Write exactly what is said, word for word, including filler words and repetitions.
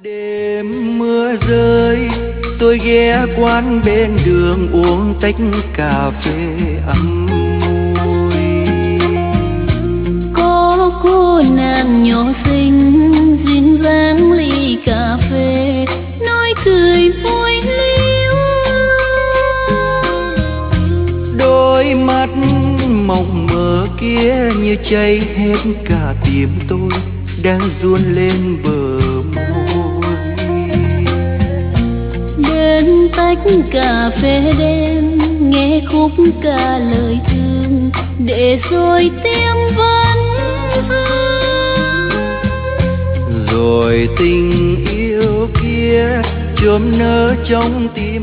Đêm mưa rơi, tôi ghé quán bên đường uống tách cà phê ấm môi. Có cô nàng nhỏ xinh duyên dáng ly cà phê, nói cười vui líu. Đôi mắt mộng mơ kia như cháy hết cả tim tôi đang run lên bờ môi. Bên tách cà phê đêm nghe khúc ca lời thương, để rồi tiếng vẫn vương. Rồi tình yêu kia chớm nở trong tim